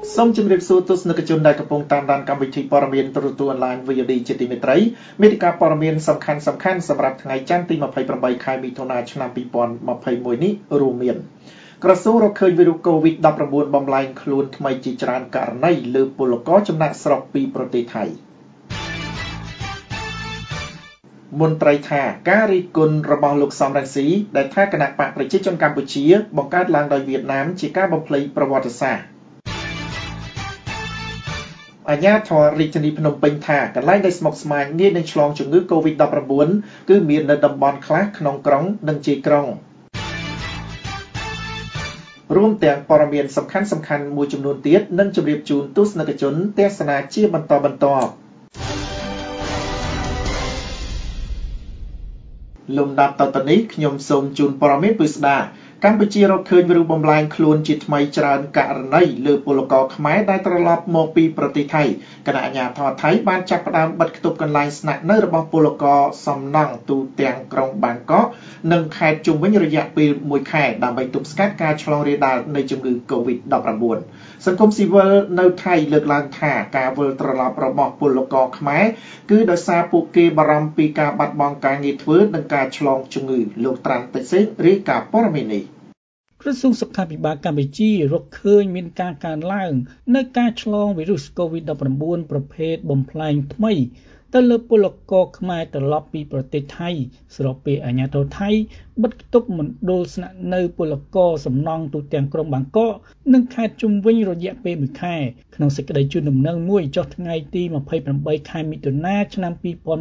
សូមជម្រាបសួរទស្សនិកជនដែលកំពុងតាមដានកម្មវិធីព័ត៌មានទូរទស្សន៍អនឡាញ VOD ជាទីមេត្រីមេតិការព័ត៌មានសំខាន់ៗសម្រាប់ថ្ងៃច័ន្ទទី28ខែមិថុនាឆ្នាំ2021នេះរួមមានក្រសួងរកឃើញវីរុស COVID-19 បំលែងខ្លួនថ្មីជាច្រើនករណីលើពលករចំណាក់ស្រុកពីប្រទេសថៃមន្ត្រីថាការរិះគន់របស់លោកសំរងស៊ីដែលថាគណៈបកប្រជាជនកម្ពុជាបង្កើតឡើងដោយវៀតណាមជាការបំភ្លៃប្រវត្តិសាស្ត្រអាជ្ញាធររាជធានីភ្នំពេញថាកន្លែងដែលស្មុគស្មាញងាយនឹងឆ្លងជំងឺ COVID-19 គឺមាននៅតំបន់ខ្លះក្នុងក្រុងនិងជាយក្រុងរួមទាំងព័ត៌មានសំខាន់មួយចំនួនទៀតនឹងជម្រាបជូនទស្សនិកជនទស្សនាជាបន្តលំដាប់តទៅនេះខ្ញុំសូមជូនព័ត៌មានពិស្ដាកម្ពុជារកឃើញវីរុសបំលែងខ្លួនជាថ្មីច្រើនករណីលើពលករខ្មែរដែលត្រឡប់មកពីប្រទេសថៃគណៈអាជ្ញាធរថៃបានចាប់ផ្ដើមបិទគប់កន្លែងស្នាក់នៅរបស់ពលករសំណង់ទូទាំងក្រុងបាងកកនិងខេត្តជុំវិញរយៈពេល1ខែដើម្បីទប់ស្កាត់ការឆ្លងរាលដាលនៃជំងឺ COVID-19 សង្គមស៊ីវិលនៅថៃលើកឡើងថាការវិលត្រឡប់របស់ពលករខ្មែរគឺដោយសារពួកគេបារម្ភពីការបាត់បង់ការងារធ្វើនិងការឆ្លងជំងឺលោកត្រាន់តិសេងរាយការណ៍ព័ត៌មាននេះក្រសួងសុខាភិបាលកម្ពុជារកឃើញមានការកើនឡើងនៅការឆ្លងវីរុស COVID-19 ប្រភេទបំផ្លែងថ្មីទៅលើពលករខ្មែរត្រឡប់ពីប្រទេសថៃស្របពេលអាជ្ញាធរថៃបិទគប់មណ្ឌលស្នាក់នៅពលករសំណង់ទូទាំងក្រុងបាងកកនិងខេត្តជុំវិញរយៈពេល1ខែក្នុងសេចក្តីជូនដំណឹងមួយចុះថ្ងៃទី28ខែមិថុនាឆ្នាំ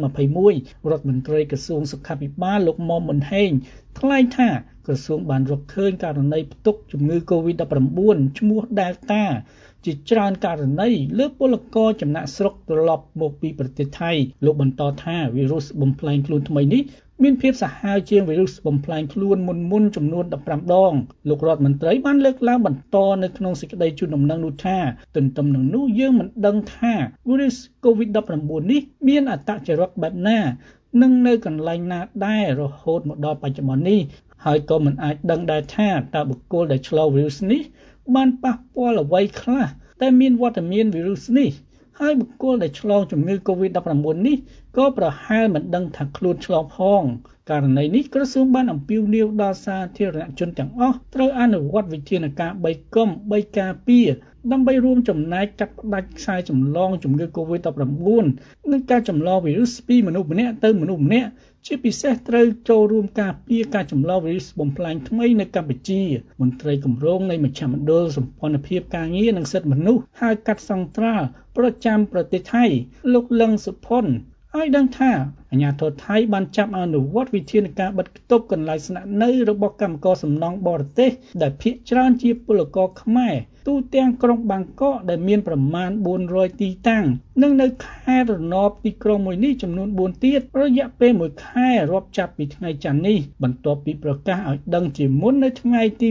2021រដ្ឋមន្ត្រីក្រសួងសុខាភិបាលលោកមុំមិនហេងថ្លែងថាក្រសួងបានរកឃើញករណីផ្ទុកជំងឺ COVID-19 ឈ្មោះ Delta ជាច្រើនករណីលើពលករចំណាក់ស្រុកត្រឡប់មកពីប្រទេសថៃលោកបន្តថាវីរុសបំផ្លែងខ្លួនថ្មីនេះមានភាពសាហាវជាងវីរុសបំផ្លែងខ្លួនមុនចំនួន15ដងលោករដ្ឋមន្ត្រីបានលើកឡើងបន្តនៅក្នុងសេចក្តីជូនដំណឹងនោះថាទន្ទឹមនឹងនោះយើងមិនដឹងថាវីរុស COVID-19 នេះមានអត្តចរិតបែបណានិងនៅកន្លែងណាដែររហូតមកដល់បច្ចុប្បន្ននេះហើយក៏មិនអាចដឹងដែរថាតើបុគ្គលដែលឆ្លងវីរុសនេះបានប៉ះពាល់អ្វីខ្លះតែមានវត្តមានវីរុសនេះហើយបុគ្គលដែលឆ្លងជំងឺ COVID-19 នេះក៏ប្រហែលមិនដឹងថាខ្លួនឆ្លងផងករណីនេះក្រសួងបានអំពាវនាវដល់សាធារណជនទាំងអស់ត្រូវអនុវត្តវិធានការ3កុំ3ការពារដើម្បីរួមចំណែកកាត់ផ្តាច់ខ្សែចម្លងជំងឺ COVID-19 និងការចម្លងវីរុសពីមនុស្សម្នាក់ទៅមនុស្សម្នាក់ជាពិសេសត្រូវចូលរួមការពារការចម្លងវីរុសបំផ្លាញថ្មីនៅកម្ពុជាមន្ត្រីគម្រោងនៃមជ្ឈមណ្ឌលសម្ព័ន្ធភាពការងារនិងសិទ្ធិមនុស្សហៅកាត់សង្ត្រាល់ប្រចាំប្រទេសថៃលោកលឹងសុផុនឲ្យដឹងថាអាជ្ញាធរថៃបានចាប់អនុវត្តវិធានការបិទគប់កន្លែងស្នាក់នៅរបស់កម្មករសំណង់បរទេសដែលភាគច្រើនជាពលករខ្មែរទូទាំងក្រុងបាងកកដែលមានប្រមាណ400ទីតាំងនិងនៅខេត្តរណបទីក្រុងមួយនេះចំនួន4ទៀតរយៈពេល1ខែរាប់ចាប់ពីថ្ងៃច័ន្ទនេះបន្ទាប់ពីប្រកាសឲ្យដឹងជាមុននៅថ្ងៃទី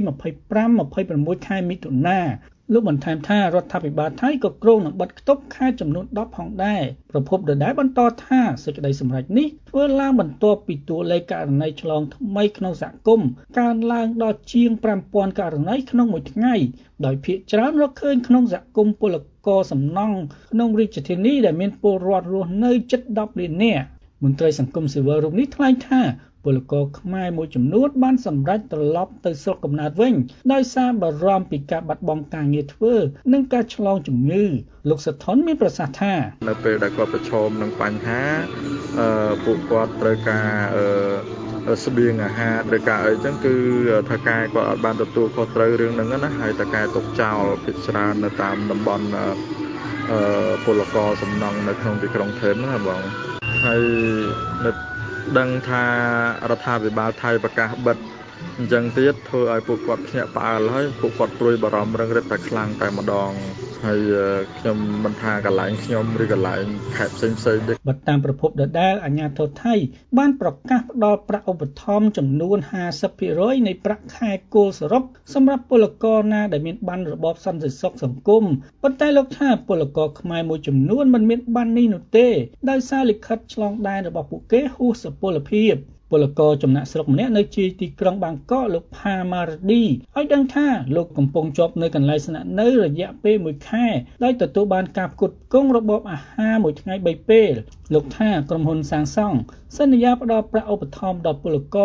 25-26ខែមិថុនាលោកបន្ថែមថារដ្ឋាភិបាលថៃក៏គ្រោងនឹងបិទគប់ខេត្តចំនួន10ផងដែរប្រពន្ធដដែលបន្តថាសេចក្តីសម្រេចនេះធ្វើឡើងបន្ទាប់ពីតួលេខករណីឆ្លងថ្មីក្នុងសហគមន៍កើនឡើងដល់ជាង 5000 ករណីក្នុងមួយថ្ងៃដោយភាគច្រើនរកឃើញក្នុងសហគមន៍ពលករសំណង់ក្នុងរាជធានីដែលមានពលរដ្ឋរស់នៅជិត10លាននាក់មន្ត្រីសង្គមស៊ីវិលរូបនេះថ្លែងថាពលករខ្មែរមួយចំនួនបានសម្រេចត្រឡប់ទៅស្រុកកំណើតវិញដោយសារបារម្ភពីការបាត់បង់ការងារធ្វើនិងការឆ្លងជំងឺលោកសុថនមានប្រសាសន៍ថានៅពេលដែលគាត់ប្រឈមនឹងបញ្ហាពួកគាត់ត្រូវការស្បៀងអាហារត្រូវការអីចឹងគឺថៅកែគាត់អត់បានទទួលខុសត្រូវរឿងហ្នឹងណាហើយថៅកែទុកចោលភាគច្រើននៅតាមតំបន់ពលករសំណង់នៅក្នុងទីក្រុងថេមណាបងហើយនៅដឹងថារដ្ឋាភិបាលថៃប្រកាសបិទអញ្ចឹងទៀតធ្វើឲ្យពួកគាត់ភ្ញាក់ផ្អើលហើយពួកគាត់ព្រួយបារម្ភរឹងរិតតែខ្លាំងតែម្ដងហើយខ្ញុំមិនថាកន្លែងខ្ញុំឬកន្លែងខេត្តផ្សេងទៀតបើតាមប្រភពដដែលអាជ្ញាធរថៃបានប្រកាសផ្ដល់ប្រាក់ឧបត្ថម្ភចំនួន 50% នៃប្រាក់ខែគោលសរុបសម្រាប់ពលករណាដែលមានប័ណ្ណរបបសន្តិសុខសង្គមប៉ុន្តែលោកថាពលករខ្មែរមួយចំនួនមិនមានប័ណ្ណនេះនោះទេដោយសារលិខិតឆ្លងដែនរបស់ពួកគេហួសសុពលភាពពលករចំណាក់ស្រុកម្នាក់នៅជាទីក្រុងបាងកកលោកផាម៉ារ៉ាឌីឲ្យដឹងថាលោកកំពុងជាប់នៅកន្លែងស្នាក់នៅរយៈពេល1ខែដោយទទួលបានការផ្គត់ផ្គង់របបអាហារមួយថ្ងៃ3ពេលលោកថាក្រុមហ៊ុនសាងសង់សន្យាផ្ដល់ប្រាក់ឧបត្ថម្ភដល់ពលករ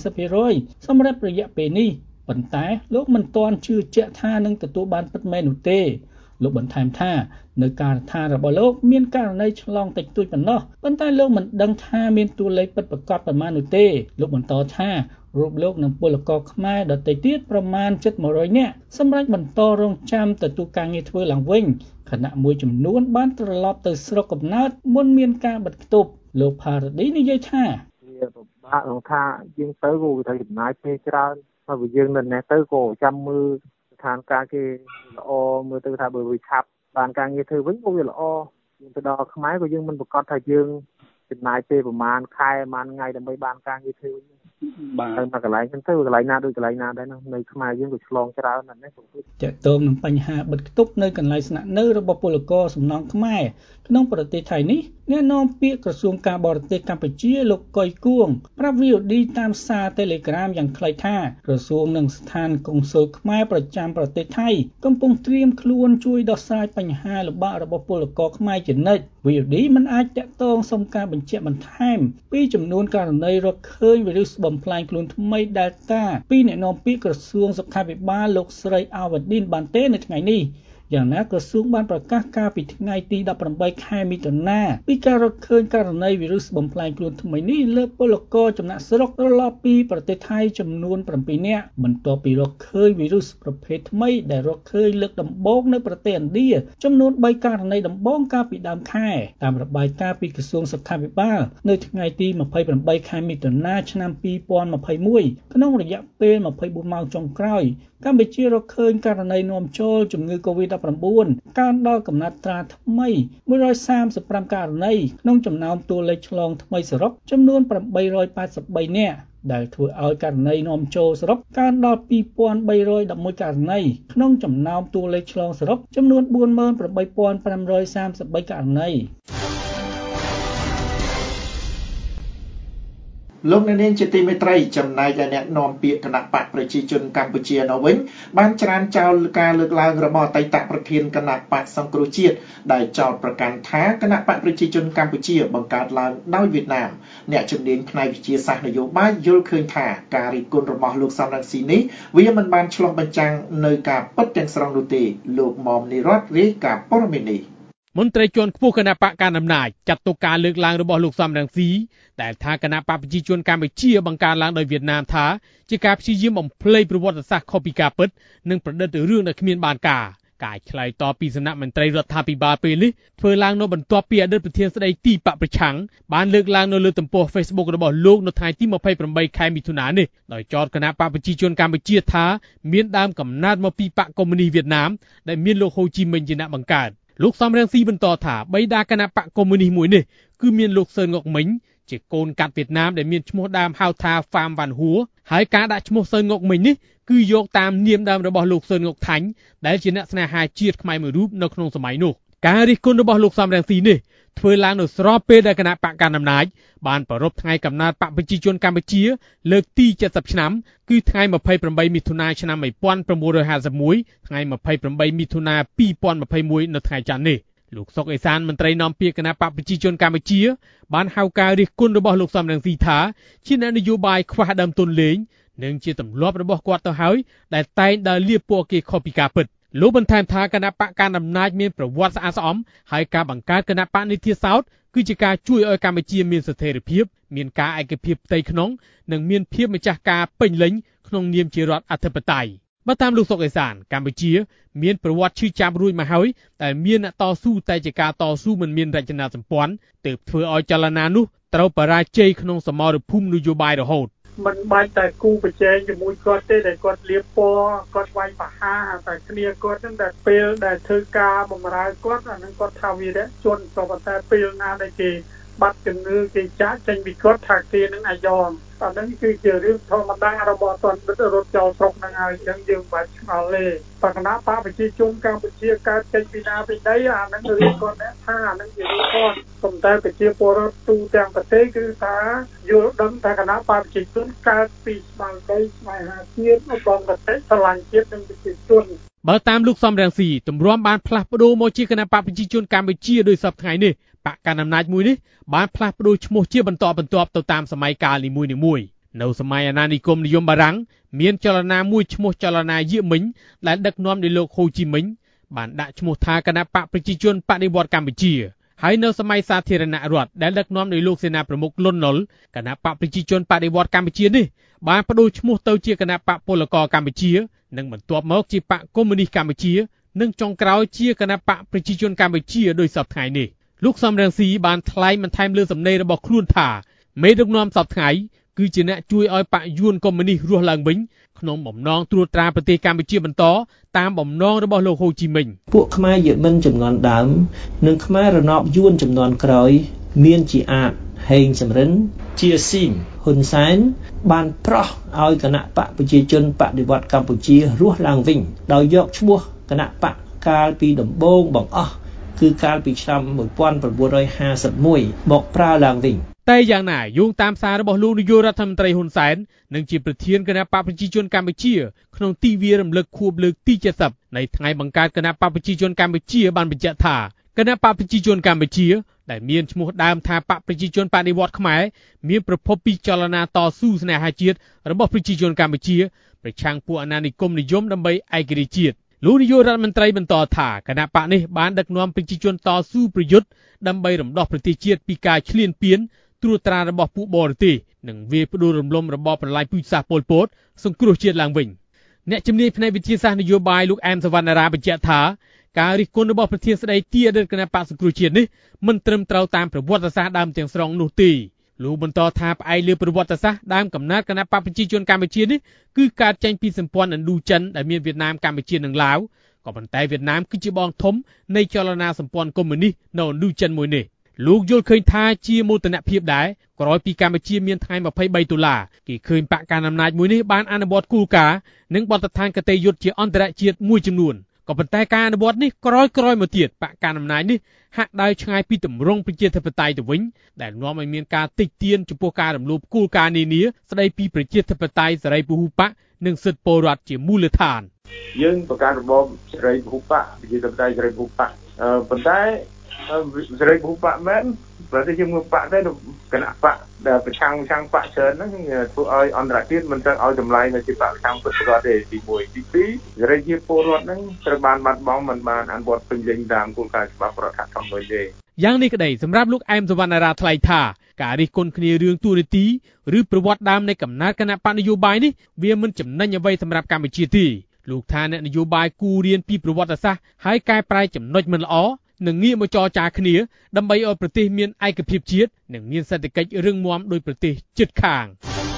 50% សម្រាប់រយៈពេលនេះប៉ុន្តែលោកមិនទាន់ជឿជាក់ថានឹងទទួលបានពិតមែននោះទេលោកបន្ថែមថានៅការដ្ឋានរបស់លោកមានករណីឆ្លងតិចតួចប៉ុណ្ណោះប៉ុន្តែលោកមិនដឹងថាមានតួលេខពិតប្រាកដប៉ុន្មាននោះទេលោកបន្តថារូបលោកនិងពលករខ្មែរដទៃទៀតប្រមាណជិត100នាក់សម្រាប់បន្តរងចាំទទួលការងារធ្វើឡើងវិញខណៈមួយចំនួនបានត្រឡប់ទៅស្រុកកំណើតមុនមានការបិទគប់លោកផារ៉ាឌីនិយាយថាវាពិបាកក្នុងថាយើងទៅក៏ត្រូវចំណាយពេលច្រើនហើយយើងនៅនេះទៅក៏ចាំមើលស្ថានភាពគេល្អមើលទៅថាបើវាឆាប់បានការងារធ្វើវិញក៏វាល្អយើងទៅដល់ខ្មែរក៏យើងមិនប្រកាសថាយើងចំណាយពេលប្រហែលខែប្រហែលថ្ងៃដើម្បីបានការងារធ្វើវិញបាទទៅកន្លែងហ្នឹងទៅកន្លែងណាដូចកន្លែងណាដែរនៅខ្មែរយើងក៏ឆ្លងច្រើនណាស់នេះតើតើនឹងបញ្ហាបិទគប់នៅកន្លែងស្នាក់នៅរបស់ពលករសំណង់ខ្មែរក្នុងប្រទេសថៃនេះអ្នកនាំពាក្យក្រសួងការបរទេសកម្ពុជាលោកកុយគួងប្រាប់ VOD តាមសារ Telegram យ៉ាងខ្លីថាក្រសួងនិងស្ថានកុងស៊ុលខ្មែរប្រចាំប្រទេសថៃកំពុងត្រៀមខ្លួនជួយដោះស្រាយបញ្ហាលំបាករបស់ពលករខ្មែរជានិច្ច VOD មិនអាចតាក់ទងសុំការបញ្ជាក់បន្ថែមពីចំនួនករណីរកឃើញវីរុសបំផ្លាញខ្លួនថ្មី Delta ពីអ្នកនាំពាក្យក្រសួងសុខាភិបាលលោកស្រីអាវ៉ាឌីនបានទេនៅថ្ងៃនេះយ៉ាងណាក្រសួងបានប្រកាសកាលពីថ្ងៃទី18ខែមិថុនាពីការរកឃើញករណីវីរុសបំផ្លាញខ្លួនថ្មីនេះលើពលករចំណាក់ស្រុកត្រឡប់ពីប្រទេសថៃចំនួន7នាក់បន្ទាប់ពីរកឃើញវីរុសប្រភេទថ្មីដែលរកឃើញលើកដំបូងនៅប្រទេសឥណ្ឌាចំនួន3ករណីដំបូងកាលពីដើមខែតាមរបាយការណ៍ពីក្រសួងសុខាភិបាលនៅថ្ងៃទី28ខែមិថុនាឆ្នាំ2021ក្នុងរយៈពេល24ម៉ោងចុងក្រោយកម្ពុជារកឃើញករណីនាំចូលជំងឺ COVID-19 កើនដល់កំណត់ត្រាថ្មី135ករណីក្នុងចំណោមតួលេខឆ្លងថ្មីសរុបចំនួន883នាក់ដែលធ្វើឲ្យករណីនាំចូលសរុបកើនដល់2311ករណីក្នុងចំណោមតួលេខឆ្លងសរុបចំនួន48533ករណីលោកអ្នកនាងជាទីមេត្រីចំណែកឯអ្នកនាំពាក្យគណៈបកប្រជាជនកម្ពុជានៅវិញបានច្រានចោលការលើកឡើងរបស់អតីតប្រធានគណៈបកសង្គ្រោះជាតិដែលចោទប្រកាន់ថាគណៈបកប្រជាជនកម្ពុជាបង្កើតឡើងដោយវៀតណាមអ្នកជំនាញផ្នែកវិទ្យាសាស្ត្រនយោបាយយល់ឃើញថាការរិះគន់របស់លោកសំរងស៊ីនេះវាមិនបានឆ្លុះបញ្ចាំងនៅការពិតទាំងស្រុងនោះទេលោកមុំនិរ័តរាយការណ៍ព័ត៌មាននេះមន្ត្រីជាន់ខ្ពស់គណៈបកកណ្ដាលអំណាចចាត់ទុកការលើកឡើងរបស់លោកសំរងស៊ីដែលថាគណៈបកប្រជាជនកម្ពុជាបង្កើតឡើងដោយវៀតណាមថាជាការព្យាយាមបំភ្លៃប្រវត្តិសាស្ត្រខុសពីការពិតនិងប្រឌិតរឿងដែលគ្មានបានការឆ្លើយតបពីសំណាក់មន្ត្រីរដ្ឋាភិបាលពេលនេះធ្វើឡើងនៅបន្ទាប់ពីអតីតប្រធានស្ដីទីបកប្រឆាំងបានលើកឡើងនៅលើទំព័រ Facebook របស់លោកនៅថ្ងៃទី28ខែមិថុនានេះដោយចោទគណៈបកប្រជាជនកម្ពុជាថាមានដើមកំណើតមកពីបកកុម្មុយនីសវៀតណាមដែលមានលោកហ៊ូជីមិញជាអ្នកបង្កើតលោកសំរងស៊ីបន្តថាបិតាគណៈបកកុម្មុយនីសមួយនេះគឺមានលោកសឿនងុកមិញជាកូនកាត់វៀតណាមដែលមានឈ្មោះដើមហៅថាហ្វាមវ៉ាន់ហួរហើយការដាក់ឈ្មោះសឿនងុកមិញនេះគឺយកតាមនាមដើមរបស់លោកសឿនងុកថាញ់ដែលជាអ្នកស្នេហាជាតិខ្មែរមួយរូបនៅក្នុងសម័យនោះការរិះគន់របស់លោកសំរងស៊ីនេះធ្វើឡើងនៅស្របពេលដែលគណៈបកកណ្ដាលអំណាចបានប្រារព្ធថ្ងៃកំណើតបកប្រជាជនកម្ពុជាលើកទី70ឆ្នាំគឺថ្ងៃ28មិថុនាឆ្នាំ1951ថ្ងៃ28មិថុនា2021នៅថ្ងៃច័ន្ទនេះលោកសុកអេសានមន្ត្រីនាំពាក្យគណៈបកប្រជាជនកម្ពុជាបានហៅការរិះគន់របស់លោកសំរងស៊ីថាជាអ្នកនយោបាយខ្វះដើមទុនលេងនិងជាទម្លាប់របស់គាត់ទៅហើយដែលតែងដើរលាបពណ៌គេខុសពីការពិតលោកបន្ថែមថាគណៈបកកណ្ដាលអំណាចមានប្រវត្តិស្អាតស្អំហើយការបង្កើតគណៈបកនីតិសោតគឺជាការជួយឲ្យកម្ពុជាមានស្ថិរភាពមានការឯកភាពផ្ទៃក្នុងនិងមានភាពម្ចាស់ការពេញលេញក្នុងនាមជារដ្ឋអធិបតេយ្យបើតាមលោកសុកអេសានកម្ពុជាមានប្រវត្តិឈឺចាប់រួចមកហើយតែមានអ្នកតស៊ូតែជាការតស៊ូមិនមានរចនាសម្ព័ន្ធទើបធ្វើឲ្យចលនានោះត្រូវបរាជ័យក្នុងសមរភូមិនយោបាយរហូតមិនបាច់តែគូប្រជែងជាមួយគាត់ទេដែលគាត់លៀបពណ៌គាត់វាយប្រហារតែគ្នាគាត់ហ្នឹងតែពេលដែលធ្វើការបម្រើគាត់អាហ្នឹងគាត់ថាវីរៈជនក៏ប៉ុន្តែពេលណាដែលគេបាត់ជំងឺគេចាក់ចេញពីគាត់ថាគេនឹងអាយ៉ងអាហ្នឹងគឺជារឿងធម្មតារបស់តន្ត្រីរត់ចោលស្រុកហ្នឹងហើយអញ្ចឹងយើងមិនបាច់ឆ្ងល់ទេបកណាបកប្រជាជនកម្ពុជាកើតចេញពីណាពីណីអាហ្នឹងរឿងគាត់ថាអាហ្នឹងជារឿងគាត់ប៉ុន្តែប្រជាពលរដ្ឋទូទាំងប្រទេសគឺថាយល់ដឹងថាគណៈបកប្រជាជនកើតពីស្មារតីស្នេហាជាតិឧត្តមគតិស្រឡាញ់ជាតិនិងប្រជាជនបើតាមលោកសំរងស៊ីទម្រាំបានផ្លាស់ប្ដូរមកជាគណៈបកប្រជាជនកម្ពុជាដោយសពថ្ងៃនេះបកកណ្ដាលអំណាចមួយនេះបានផ្លាស់ប្ដូរឈ្មោះជាបន្តបន្ទាប់ទៅតាមសម័យកាលនីមួយៗនៅសម័យអាណានិគមនិយមបារាំងមានចលនាមួយឈ្មោះចលនាយៀមិញដែលដឹកនាំដោយលោកហ៊ូជីមិញបានដាក់ឈ្មោះថាគណៈបកប្រជាជនបដិវត្តន៍កម្ពុជាហើយនៅសម័យសាធារណរដ្ឋដែលដឹកនាំដោយលោកសេនាប្រមុខលន់នល់គណៈបកប្រជាជនបដិវត្តន៍កម្ពុជានេះបានប្ដូរឈ្មោះទៅជាគណៈបកពលករកម្ពុជានិងបន្ទាប់មកជាបកកុម្មុយនីសកម្ពុជានិងចុងក្រោយជាគណៈបកប្រជាជនកម្ពុជាដោយសពថ្ងៃនេះលោកសំរងស៊ីបានថ្លែងបន្ថែមលើសម្ដីរបស់ខ្លួនថាមេដឹកនាំសពថ្ងៃគឺជាអ្នកជួយឲ្យបកយួនកុម្មុយនីសរស់ឡើងវិញក្នុងបំណងត្រួតត្រាប្រទេសកម្ពុជាបន្តតាមបំណងរបស់លោកហ៊ូជីមិញពួកខ្មែរយេមិនចំនួនដើមនិងខ្មែររណបយួនចំនួនក្រោយមានជាអាតហេងសំរិនជាស៊ីមហ៊ុនសែនបានប្រោះឲ្យគណៈបកប្រជាជនបដិវត្តន៍កម្ពុជារស់ឡើងវិញដោយយកឈ្មោះគណៈបកកាលពីដំបូងបង្អស់គឺកាលពីឆ្នាំ1951មកប្រើឡើងវិញតែយ៉ាងណាយោងតាមសាររបស់លោកនាយករដ្ឋមន្ត្រីហ៊ុនសែននិងជាប្រធានគណៈបកប្រជាជនកម្ពុជាក្នុងទិវារំលឹកខួបលើកទី70នៃថ្ងៃបង្កើតគណៈបកប្រជាជនកម្ពុជាបានបញ្ជាក់ថាគណៈបកប្រជាជនកម្ពុជាដែលមានឈ្មោះដើមថាបកប្រជាជនបដិវត្តន៍ខ្មែរមានប្រភពពីចលនាតស៊ូស្នេហាជាតិរបស់ប្រជាជនកម្ពុជាប្រឆាំងពួកអាណានិគមនិយមដើម្បីឯករាជ្យជាតិលោកនាយករដ្ឋមន្ត្រីបន្តថាគណៈបកនេះបានដឹកនាំប្រជាជនតស៊ូប្រយុទ្ធដើម្បីរំដោះប្រទេសជាតិពីការឈ្លានពានត្រួតត្រារបស់ពួកបរទេសនិងវាយផ្ដួលរំលំរបបប្រល័យពូជសាសន៍ប៉ុលពតសង្គ្រោះជាតិឡើងវិញអ្នកជំនាញផ្នែកវិទ្យាសាស្ត្រនយោបាយលោកអែមសវណ្ណារាបញ្ជាក់ថាការរិះគន់របស់ប្រធានស្ដីទីអតីតគណៈបកសង្គ្រោះជាតិនេះមិនត្រឹមត្រូវតាមប្រវត្តិសាស្ត្រដើមទាំងស្រុងនោះទេលោកបន្តថាផ្អែកលើប្រវត្តិសាស្ត្រដើមកំណើតគណៈបកប្រជាជនកម្ពុជានេះគឺកើតចេញពីសម្ព័ន្ធឥណ្ឌូចិនដែលមានវៀតណាមកម្ពុជានិងឡាវក៏ប៉ុន្តែវៀតណាមគឺជាបងធំនៃចលនាសម្ព័ន្ធកុម្មុយនីសនៅឥណ្ឌូចិនមួយនេះលោកយល់ឃើញថាជាមោទនភាពដែរក្រោយពីកម្ពុជាមានថ្ងៃ23ដុល្លារគេឃើញបកកណ្ដាលអំណាចមួយនេះបានអនុវត្តគោលការណ៍និងបទដ្ឋានគតិយុត្តជាអន្តរជាតិមួយចំនួនក៏ប៉ុន្តែការអនុវត្តនេះក្រោយមកទៀតបកកណ្ដាលអំណាចនេះហាក់ដើរឆ្ងាយពីទម្រង់ប្រជាធិបតេយ្យទៅវិញដែលនាំឲ្យមានការតិចទៀនចំពោះការរំលោភគោលការណ៍នានាស្ដីពីប្រជាធិបតេយ្យសេរីពហុបកនិងសិទ្ធិពលរដ្ឋជាមូលដ្ឋានយើងបង្កើតរបបសេរីពហុបកប្រជាធិបតេយ្យសេរីពហុបកប៉ុន្តែសេរីពហុបកមែនបើតែយើងមើលបកទៅគណៈបកដែលប្រឆាំងបកច្រើនហ្នឹងធ្វើឲ្យអន្តរជាតិមិនត្រូវឲ្យតម្លៃនៅជាបកប្រឆាំងពិតប្រាកដទេទី1ទី2សេរីភាពពលរដ្ឋហ្នឹងត្រូវបានបាត់បង់មិនបានអនុវត្តពេញលេញតាមគោលការណ៍ច្បាប់រដ្ឋធម្មនុញ្ញទេយ៉ាងនេះក្តីសម្រាប់លោកអែមសវណ្ណារាថ្លែងថាការរិះគន់គ្នារឿងទូនីតិឬប្រវត្តិដើមនៃកំណើតគណៈបកនយោបាយនេះវាមិនចំណេញអ្វីសម្រាប់កម្ពុជាទេលោកថាអ្នកនយោបាយគួររៀនពីប្រវត្តិសាស្ត្រហើយកែប្រែចំណុចមិនល្អនិងងាកមកចរចាគ្នាដើម្បីឲ្យប្រទេសមានឯកភាពជាតិនិងមានសេដ្ឋកិច្ចរឹងមាំដោយប្រទេសជិតខាង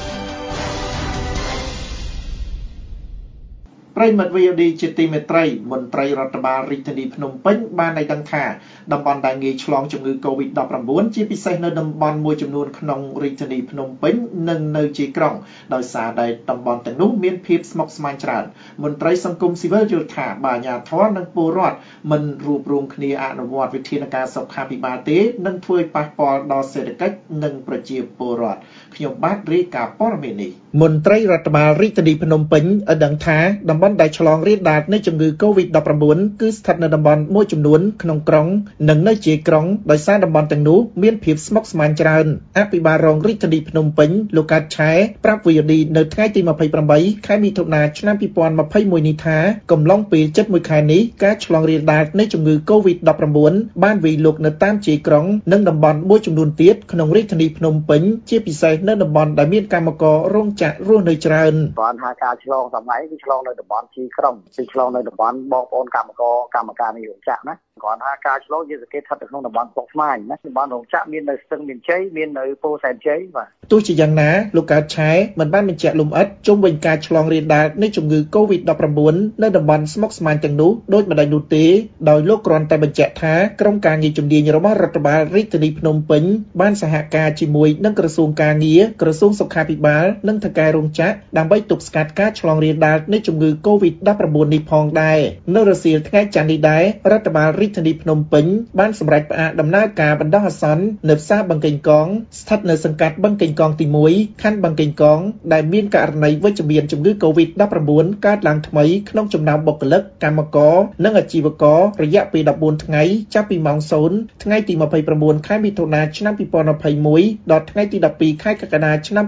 ប្រិយមិត្ត VOD ជាទីមេត្រីមន្ត្រីរដ្ឋបាលរាជធានីភ្នំពេញបានឲ្យដឹងថាតំបន់ដែលងាយឆ្លងជំងឺ COVID-19 ជាពិសេសនៅតំបន់មួយចំនួនក្នុងរាជធានីភ្នំពេញនិងនៅជាយក្រុងដោយសារតែតំបន់ទាំងនោះមានភាពស្មុគស្មាញច្រើនមន្ត្រីសង្គមស៊ីវិលយល់ថាបើអាជ្ញាធរនិងពលរដ្ឋមិនរួបរวมគ្នាអនុវត្តវិធានការសុខាភិបាលទេនឹងធ្វើឲ្យប៉ះពាល់ដល់សេដ្ឋកិច្ចនិងប្រជាពលរដ្ឋខ្ញុំបាទរាយការណ៍ព័ត៌មាននេះមន្ត្រីរដ្ឋបាលរាជធានីភ្នំពេញឲ្យដឹងថាតំបន់ដែលឆ្លងរាលដាលនៃជំងឺ COVID-19 គឺស្ថិតនៅតំបន់មួយចំនួនក្នុងក្រុងនិងនៅជាយក្រុងដោយសារតំបន់ទាំងនោះមានភាពស្មុគស្មាញច្រើនអភិបាលរងរាជធានីភ្នំពេញលោកកើតឆែប្រាប់ VOD នៅថ្ងៃទី28ខែមិថុនាឆ្នាំ2021នេះថាកំឡុងពេលជិត1ខែនេះការឆ្លងរាលដាលនៃជំងឺ COVID-19 បានវាយលុកនៅតាមជាយក្រុងនិងតំបន់មួយចំនួនទៀតក្នុងរាជធានីភ្នំពេញជាពិសេសនៅតំបន់ដែលមានកម្មកររោងចក្ររស់នៅច្រើនបានថាការឆ្លងសម័យគឺឆ្លងនៅតំបន់ជាយក្រុងគឺឆ្លងនៅតំបន់បងប្អូនកម្មករកម្មការនៃរោងចក្រណាគាត់ថាការឆ្លងជាសង្កេតស្ថិតនៅក្នុងតំបន់ស្រុកស្មាយណាតំបន់រោងចក្រមាននៅស្ទឹងមានជ័យមាននៅពោធិ៍សែនជ័យបាទទោះជាយ៉ាងណាលោកកើតឆែមិនបានបញ្ជាក់លម្អិតជុំវិញការឆ្លងរាលដាលនៃជំងឺ COVID-19 នៅតំបន់ស្មុកស្មាញទាំងនោះដូចម្ដេចនោះទេដោយលោកគ្រាន់តែបញ្ជាក់ថាក្រុមការងារជំនាញរបស់រដ្ឋបាលរាជធានីភ្នំពេញបានសហការជាមួយនឹងក្រសួងការងារក្រសួងសុខាភិបាលនិងថៅកែរោងចក្រដើម្បីទប់ស្កាត់ការឆ្លងរាលដាលនៃជំងឺ COVID-19 នេះផងដែរនៅរសៀលថ្ងៃច័ន្ទនេះដែររដ្ឋបាលរាជធានីភ្នំពេញបានសម្រេចផ្អាកដំណើរការបណ្ដោះអាសន្ននៅផ្សារបឹងកេងកងស្ថិតនៅសង្កាត់បឹងកេងកងទី1ខណ្ឌបឹងកេងកងដែលមានករណីវិជ្ជមានជំងឺ COVID-19 កើតឡើងថ្មីក្នុងចំណោមបុគ្គលិកកម្មករនិងអាជីវកររយៈពេល14ថ្ងៃចាប់ពីម៉ោង0ថ្ងៃទី29ខែមិថុនាឆ្នាំ2021ដល់ថ្ងៃទី12ខែកក្កដាឆ្នាំ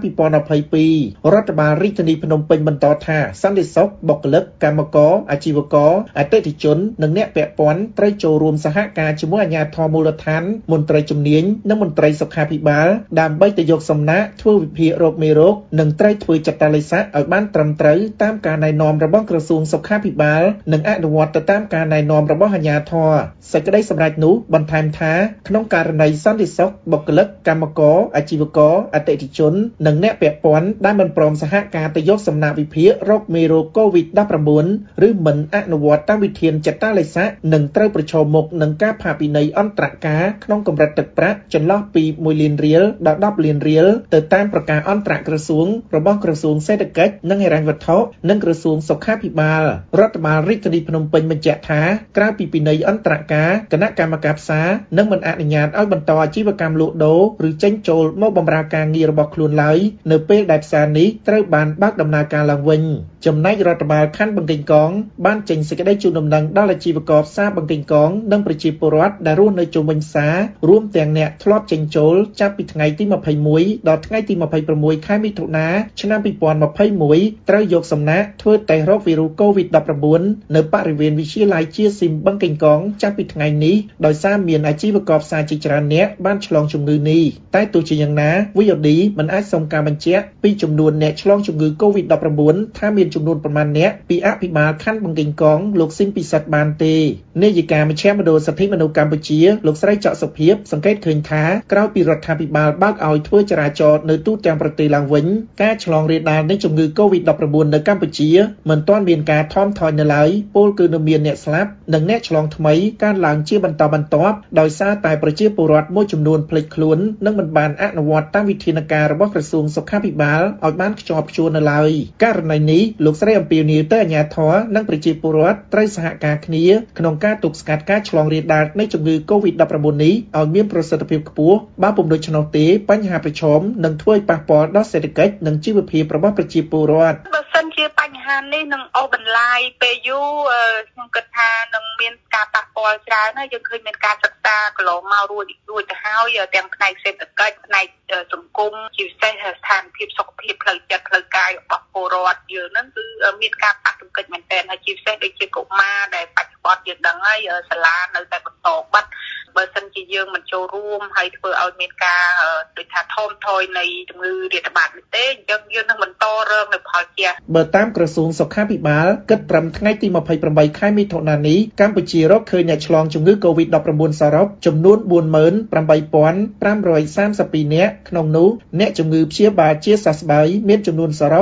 2022រដ្ឋបាលរាជធានីភ្នំពេញបន្តថាសន្តិសុខបុគ្គលិកកម្មករអាជីវករអតិថិជននិងអ្នកពាក់ព័ន្ធត្រូវចូលរួមសហការជាមួយអាជ្ញាធរមូលដ្ឋានមន្ត្រីជំនាញនិងមន្ត្រីសុខាភិបាលដើម្បីទៅយកសំណាក់ធ្វើវិភាគរោគមេរោគនិងត្រូវធ្វើចតាឡេសាឲ្យបានត្រឹមត្រូវតាមការណែនាំរបស់ក្រសួងសុខាភិបាលនិងអនុវត្តទៅតាមការណែនាំរបស់អាជ្ញាធរសេចក្តីសម្រេចនោះបន្ថែមថាក្នុងករណីសន្តិសុខបុគ្គលិកកម្មករអាជីវករអតិថិជននិងអ្នកពាក់ព័ន្ធដែលមិនព្រមសហការទៅយកសំណាក់វិភាគរោគមេរោគ COVID-19 ឬមិនអនុវត្តតាមវិធានចតាឡេសានឹងត្រូវប្រឈមមុខនឹងការផាកពិន័យអន្តរការក្នុងកម្រិតទឹកប្រាក់ចន្លោះពី1លានរៀលដល់10លានរៀលទៅតាមប្រកាសអន្តរក្រសួងរបស់ក្រសួងសេដ្ឋកិច្ចនិងហិរញ្ញវត្ថុនិងក្រសួងសុខាភិបាលរដ្ឋបាលរាជធានីភ្នំពេញបញ្ជាក់ថាក្រៅពីពិន័យអន្តរការគណៈកម្មការផ្សារនឹងមិនអនុញ្ញាតឲ្យបន្តអាជីវកម្មលក់ដូរឬចេញចូលមកបម្រើការងាររបស់ខ្លួនឡើយនៅពេលដែលផ្សារនេះត្រូវបានបើកដំណើរការឡើងវិញចំណែករដ្ឋបាលខណ្ឌបឹងកេងកងបានចេញសេចក្តីជូនដំណឹងដល់អាជីវករផ្សារបឹងកេងកងនិងប្រជាពលរដ្ឋដែលរស់នៅជុំវិញផ្សាររួមទាំងអ្នកធ្លាប់ចេញចូលចាប់ពីថ្ងៃទី21ដល់ថ្ងៃទី26ខែមិថុនាឆ្នាំ2021ត្រូវយកសំណាក់ធ្វើតេស្តរកវីរុស COVID-19 នៅបរិវេណវិទ្យាល័យជាស៊ីមបឹងកេងកងចាប់ពីថ្ងៃនេះដោយសារមានអាជីវករផ្សារជាច្រើនអ្នកបានឆ្លងជំងឺនេះតែទោះជាយ៉ាងណា VOD មិនអាចសុំការបញ្ជាក់ពីចំនួនអ្នកឆ្លងជំងឺ COVID-19 ថាមានចំនួនប៉ុន្មានអ្នកពីអភិបាលខណ្ឌបឹងកេងកងលោកស៊ីនពិសិដ្ឋបានទេនាយិកាមជ្ឈមណ្ឌលសិទ្ធិមនុស្សកម្ពុជាលោកស្រីច័កសុភីសង្កេតឃើញថាក្រោយពីរដ្ឋាភិបាលបើកឲ្យធ្វើចរាចរណ៍នៅទូទាំងប្រទេសឡើងវិញការឆ្លងរាលដាលនៃជំងឺ COVID-19 នៅកម្ពុជាមិនទាន់មានការថមថយនៅឡើយពលគឺនៅមានអ្នកស្លាប់និងអ្នកឆ្លងថ្មីកើនឡើងជាបន្តបន្ទាប់ដោយសារតែប្រជាពលរដ្ឋមួយចំនួនភ្លេចខ្លួននិងមិនបានអនុវត្តតាមវិធានការរបស់ក្រសួងសុខាភិបាលឲ្យបានខ្ជាប់ខ្ជួននៅឡើយករណីនេះលោកស្រីអំពាវនាវទៅអាជ្ញាធរនិងប្រជាពលរដ្ឋត្រូវសហការគ្នាក្នុងការទប់ស្កាត់ការឆ្លងរាលដាលនៃជំងឺ COVID-19 នេះឲ្យមានប្រសិទ្ធភាពខ្ពស់បើពុំដូច្នោះទេបញ្ហាប្រឈមនឹងធ្វើឲ្យប៉ះពាល់ដល់សេដ្ឋកិច្ចនិងជីវភាពរបស់ប្រជាពលរដ្ឋបើសិនជាបញ្ហានេះនឹងអូសបន្លាយពេលយូរខ្ញុំគិតថានឹងមានការប៉ះពាល់ច្រើនហើយយើងឃើញមានការសិក្សាកន្លងមករួចទៅហើយទាំងផ្នែកសេដ្ឋកិច្ចផ្នែកសង្គមជាពិសេសស្ថានភាពសុខភាពផ្លូវចិត្តផ្លូវកាយរបស់ពលរដ្ឋយើងហ្នឹងគឺមានការប៉ះទង្គិចមែនទែនហើយជាពិសេសដូចជាកុមារដែលបច្ចុប្បន្នយើងដឹងហើយសាលានៅតែបន្តបិទបើសិនជាយើងមិនចូលរួមហើយធ្វើឲ្យមានការដូចថាថមថយនៃជំងឺរាតត្បាតនេះទេអញ្ចឹងយើងនឹងបន្តរងនៅផលជះបើតាមក្រសួងសុខាភិបាលគិតត្រឹមថ្ងៃទី28ខែមិថុនានេះកម្ពុជារកឃើញអ្នកឆ្លងជំងឺ COVID-19 សរុបចំនួន 48,532 នាក់ក្នុងនោះអ្នកជំងឺព្យាបាលជាសះស្បើយមានចំនួនសរុប